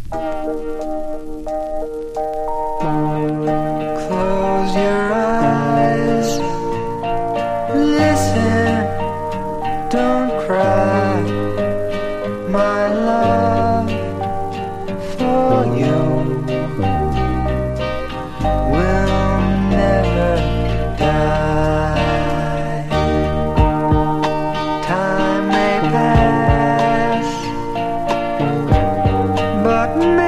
Close your eyes, listen, don't cry. My love for you will never die. Time may pass, but